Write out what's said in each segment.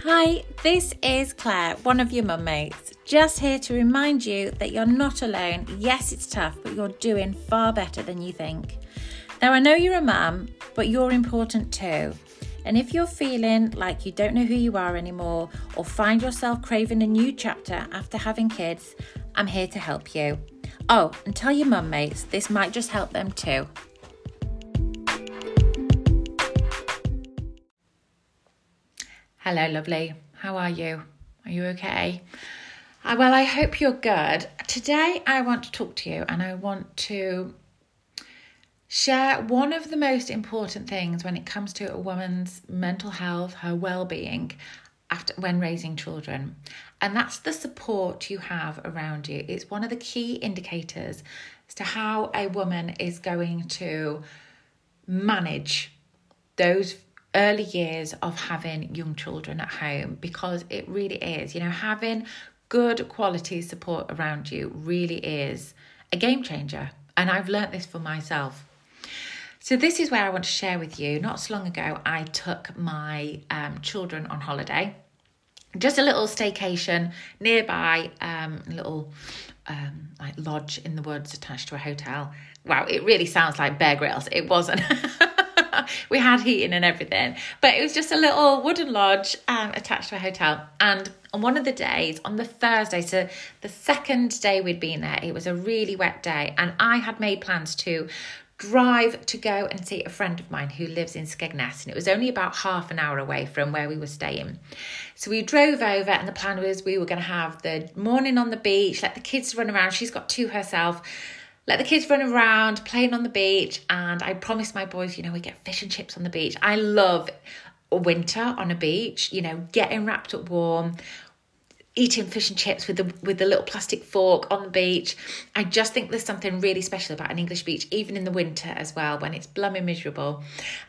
Hi, this is Claire, one of your mum mates, just here to remind you that you're not alone. Yes, it's tough, but you're doing far better than you think. Now, I know you're a mum, but you're important too. And if you're feeling like you don't know who you are anymore or find yourself craving a new chapter after having kids, I'm here to help you. Oh, and tell your mum mates, this might just help them too. Hello, lovely. How are you? Are you okay? Well, I hope you're good. Today, I want to talk to you and I want to share one of the most important things when it comes to a woman's mental health, her well-being when raising children. And that's the support you have around you. It's one of the key indicators as to how a woman is going to manage those early years of having young children at home, because it really is, having good quality support around you really is a game changer. And I've learnt this for myself. So this is where I want to share with you. Not so long ago, I took my children on holiday, just a little staycation nearby, a little like lodge in the woods attached to a hotel. Wow, it really sounds like Bear Grylls. It wasn't. We had heating and everything, but it was just a little wooden lodge attached to a hotel. And on one of the days, on the Thursday, so the second day we'd been there, it was a really wet day, and I had made plans to drive to go and see a friend of mine who lives in Skegness, and it was only about half an hour away from where we were staying. So we drove over, and the plan was we were going to have the morning on the beach, let the kids run around. She's got two herself. Let the kids run around, playing on the beach. And I promised my boys, we get fish and chips on the beach. I love winter on a beach, getting wrapped up warm, eating fish and chips with the little plastic fork on the beach. I just think there's something really special about an English beach, even in the winter as well, when it's blooming miserable.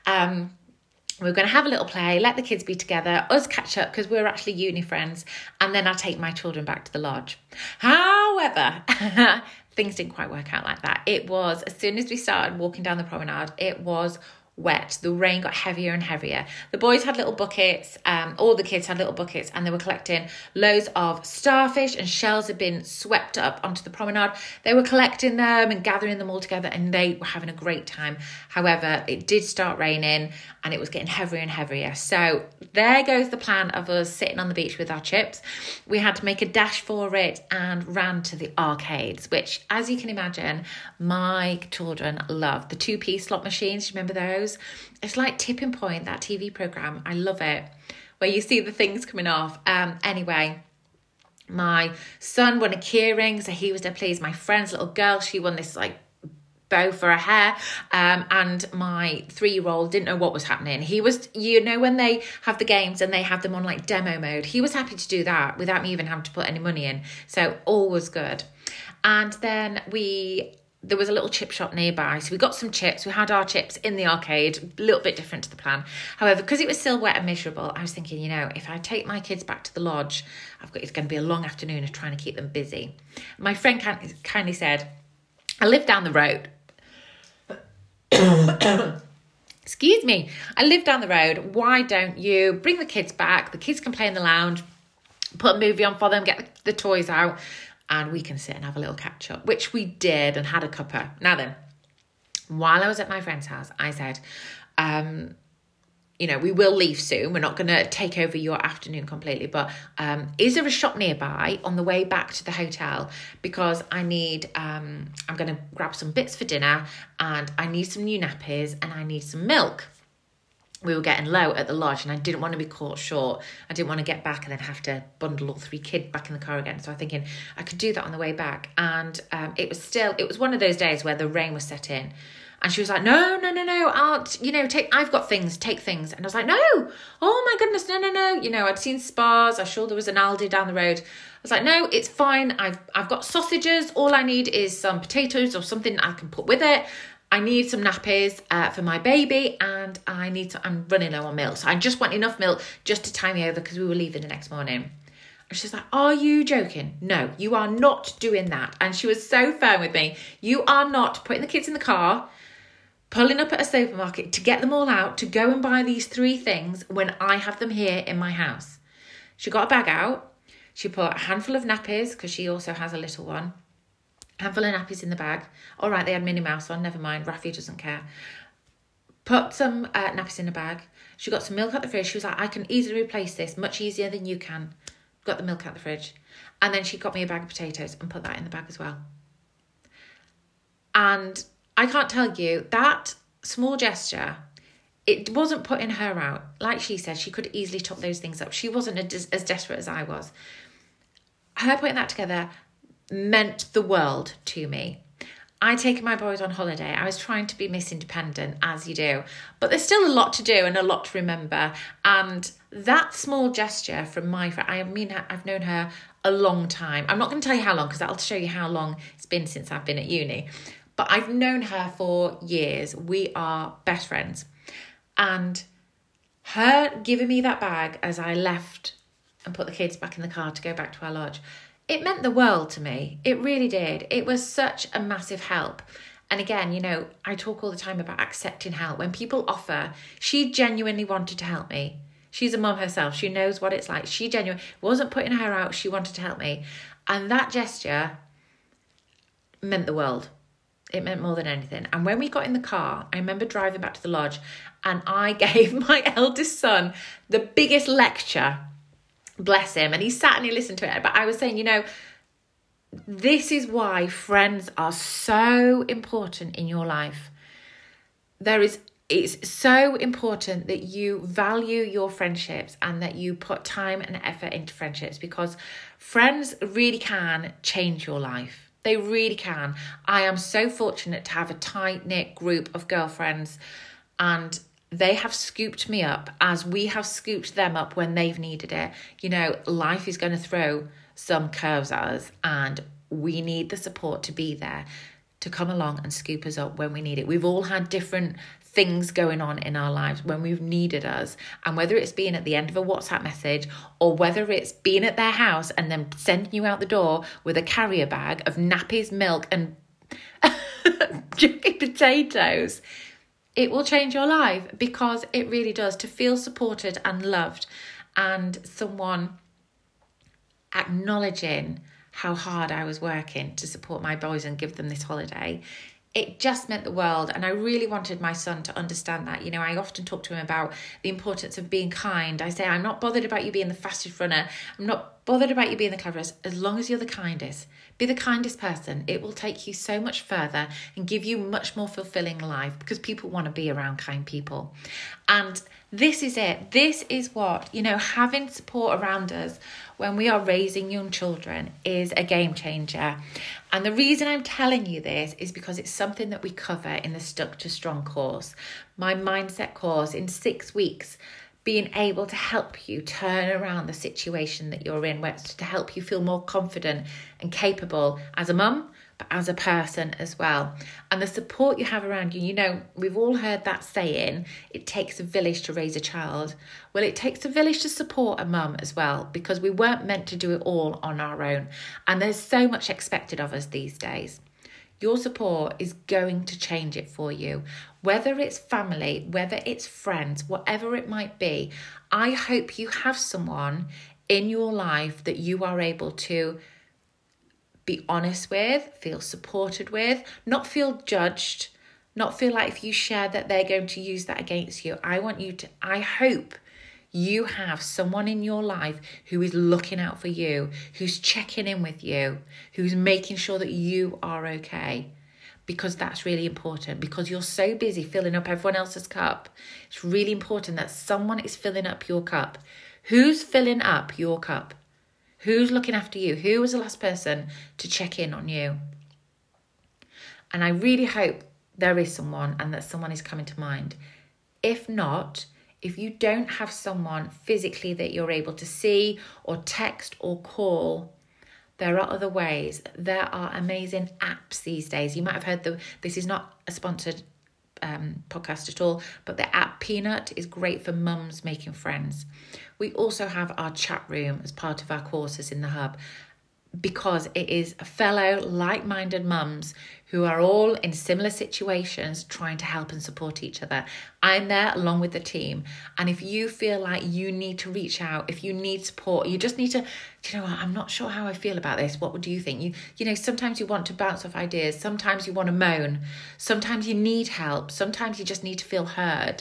We're going to have a little play, let the kids be together, us catch up because we're actually uni friends, and then I'll take my children back to the lodge. However, things didn't quite work out like that. It was, as soon as we started walking down the promenade, it was wet. The rain got heavier and heavier. The boys had little buckets, all the kids had little buckets, and they were collecting loads of starfish, and shells had been swept up onto the promenade. They were collecting them and gathering them all together, and they were having a great time. However, it did start raining and it was getting heavier and heavier. So there goes the plan of us sitting on the beach with our chips. We had to make a dash for it and ran to the arcades, which, as you can imagine, my children love. The two-piece slot machines, remember those? It's like Tipping Point, that TV programme. I love it, where you see the things coming off. Anyway, my son won a keyring, so he was dead pleased. My friend's little girl, she won this like bow for her hair, and my 3-year-old didn't know what was happening. He was, when they have the games and they have them on like demo mode, he was happy to do that without me even having to put any money in. So all was good. And then there was a little chip shop nearby, so we got some chips. We had our chips in the arcade, a little bit different to the plan. However, because it was still wet and miserable, I was thinking, if I take my kids back to the lodge, it's going to be a long afternoon of trying to keep them busy. My friend kindly said, I live down the road. Excuse me. I live down the road. Why don't you bring the kids back? The kids can play in the lounge, put a movie on for them, get the toys out, and we can sit and have a little catch up, which we did and had a cuppa. Now then, while I was at my friend's house, I said, we will leave soon. We're not going to take over your afternoon completely, but is there a shop nearby on the way back to the hotel? Because I need, I'm going to grab some bits for dinner, and I need some new nappies, and I need some milk. We were getting low at the lodge, and I didn't want to be caught short. I didn't want to get back and then have to bundle all 3 kids back in the car again. So I'm thinking I could do that on the way back. And it was one of those days where the rain was set in. And she was like, no, I've got things, take things. And I was like, no, oh my goodness, no. I'd seen Spars. I'm sure there was an Aldi down the road. I was like, no, it's fine. I've got sausages. All I need is some potatoes or something I can put with it. I need some nappies for my baby, and I'm running low on milk. So I just want enough milk just to tie me over because we were leaving the next morning. And she's like, are you joking? No, you are not doing that. And she was so firm with me. You are not putting the kids in the car, pulling up at a supermarket to get them all out to go and buy these 3 things when I have them here in my house. She got a bag out. She put a handful of nappies, because she also has a little one. A handful of nappies in the bag. All right, they had Minnie Mouse on, never mind. Rafi doesn't care. Put some nappies in a bag. She got some milk out the fridge. She was like, I can easily replace this, much easier than you can. Got the milk out the fridge. And then she got me a bag of potatoes and put that in the bag as well. And I can't tell you, that small gesture, it wasn't putting her out. Like she said, she could easily top those things up. She wasn't as desperate as I was. Her putting that together meant the world to me. I'd taken my boys on holiday. I was trying to be Miss Independent, as you do. But there's still a lot to do and a lot to remember. And that small gesture from my friend, I've known her a long time. I'm not going to tell you how long, because that'll show you how long it's been since I've been at uni. But I've known her for years. We are best friends. And her giving me that bag as I left and put the kids back in the car to go back to our lodge, it meant the world to me. It really did. It was such a massive help. And again, you know, I talk all the time about accepting help. When people offer, she genuinely wanted to help me. She's a mum herself. She knows what it's like. She genuinely wasn't putting her out. She wanted to help me. And that gesture meant the world. It meant more than anything. And when we got in the car, I remember driving back to the lodge and I gave my eldest son the biggest lecture. Bless him. And he sat and he listened to it. But I was saying, you know, this is why friends are so important in your life. It's so important that you value your friendships and that you put time and effort into friendships, because friends really can change your life. They really can. I am so fortunate to have a tight-knit group of girlfriends, and they have scooped me up as we have scooped them up when they've needed it. You know, life is going to throw some curves at us, and we need the support to be there to come along and scoop us up when we need it. We've all had different things going on in our lives when we've needed us, and whether it's being at the end of a WhatsApp message or whether it's being at their house and then sending you out the door with a carrier bag of nappies, milk and potatoes, it will change your life, because it really does. To feel supported and loved, and someone acknowledging how hard I was working to support my boys and give them this holiday, it just meant the world. And I really wanted my son to understand that. You know, I often talk to him about the importance of being kind. I say, I'm not bothered about you being the fastest runner. I'm not bothered about you being the cleverest, as long as you're the kindest. Be the kindest person. It will take you so much further and give you much more fulfilling life, because people want to be around kind people. And this is it. This is what, you know, having support around us when we are raising young children is a game changer. And the reason I'm telling you this is because it's something that we cover in the Stuck to Strong course, my mindset course, in 6 weeks, being able to help you turn around the situation that you're in, to help you feel more confident and capable as a mum, but as a person as well. And the support you have around you, you know, we've all heard that saying, it takes a village to raise a child. Well, it takes a village to support a mum as well, because we weren't meant to do it all on our own. And there's so much expected of us these days. Your support is going to change it for you. Whether it's family, whether it's friends, whatever it might be, I hope you have someone in your life that you are able to be honest with, feel supported with, not feel judged, not feel like if you share that they're going to use that against you. I hope you have someone in your life who is looking out for you, who's checking in with you, who's making sure that you are okay, because that's really important, because you're so busy filling up everyone else's cup. It's really important that someone is filling up your cup. Who's filling up your cup? Who's looking after you? Who was the last person to check in on you? And I really hope there is someone, and that someone is coming to mind. If not, if you don't have someone physically that you're able to see or text or call, there are other ways. There are amazing apps these days. You might have heard this is not a sponsored podcast at all, but the app Peanut is great for mums making friends. We also have our chat room as part of our courses in the hub. because it is fellow like-minded mums who are all in similar situations trying to help and support each other. I'm there along with the team. And if you feel like you need to reach out, if you need support, you just need to, you know what, I'm not sure how I feel about this. What do you think? You know, sometimes you want to bounce off ideas. Sometimes you want to moan. Sometimes you need help. Sometimes you just need to feel heard.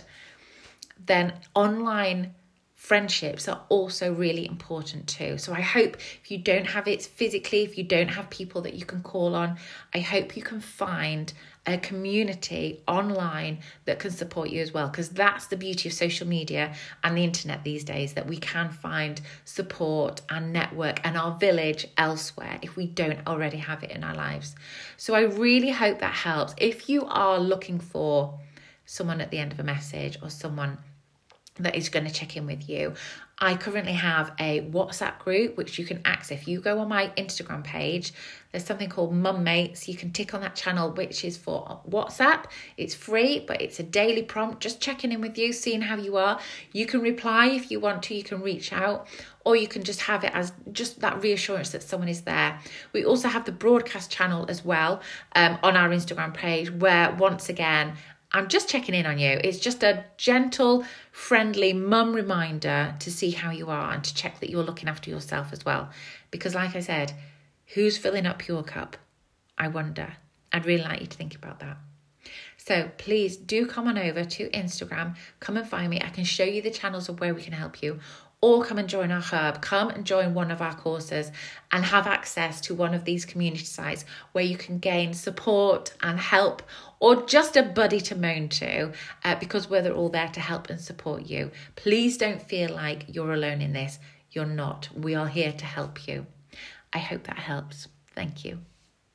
Then online friendships are also really important too. So I hope if you don't have it physically, if you don't have people that you can call on, I hope you can find a community online that can support you as well, because that's the beauty of social media and the internet these days, that we can find support and network and our village elsewhere if we don't already have it in our lives. So I really hope that helps. If you are looking for someone at the end of a message or someone that is going to check in with you, I currently have a WhatsApp group which you can access. If you go on my Instagram page, there's something called Mum Mates. You can tick on that channel, which is for WhatsApp. It's free, but it's a daily prompt, just checking in with you, seeing how you are. You can reply if you want to, you can reach out, or you can just have it as just that reassurance that someone is there. We also have the broadcast channel as well on our Instagram page, where once again, I'm just checking in on you. It's just a gentle, friendly mum reminder to see how you are and to check that you're looking after yourself as well. Because like I said, who's filling up your cup? I wonder. I'd really like you to think about that. So please do come on over to Instagram. Come and find me. I can show you the channels of where we can help you. Or come and join our hub, come and join one of our courses and have access to one of these community sites where you can gain support and help, or just a buddy to moan to, because we're all there to help and support you. Please don't feel like you're alone in this. You're not. We are here to help you. I hope that helps. Thank you.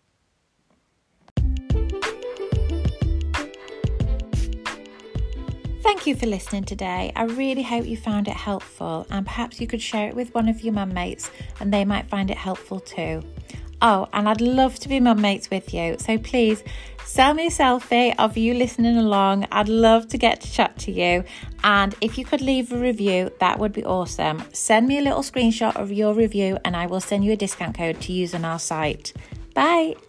Thank you for listening today. I really hope you found it helpful, and perhaps you could share it with one of your mum mates and they might find it helpful too. Oh, and I'd love to be mum mates with you. So please send me a selfie of you listening along. I'd love to get to chat to you. And if you could leave a review, that would be awesome. Send me a little screenshot of your review and I will send you a discount code to use on our site. Bye.